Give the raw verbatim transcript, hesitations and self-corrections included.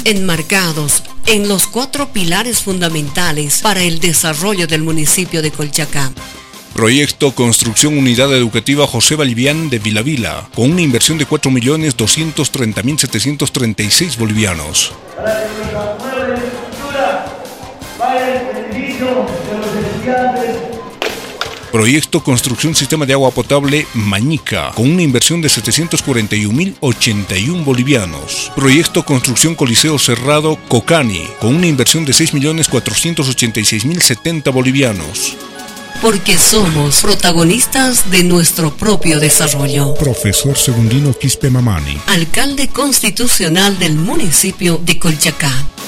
enmarcados en los cuatro pilares fundamentales para el desarrollo del municipio de Colchacá. Proyecto Construcción Unidad Educativa José Vallivian de Vilavila, con una inversión de cuatro millones doscientos treinta mil setecientos treinta y seis bolivianos. Para que nuestra nueva estructura vaya en beneficio de los estudiantes. Proyecto Construcción Sistema de Agua Potable Mañica, con una inversión de setecientos cuarenta y un mil ochenta y uno bolivianos. Proyecto Construcción Coliseo Cerrado Cocani, con una inversión de seis millones cuatrocientos ochenta y seis mil setenta bolivianos. Porque somos protagonistas de nuestro propio desarrollo. Profesor Segundino Quispe Mamani, alcalde constitucional del municipio de Colchacá.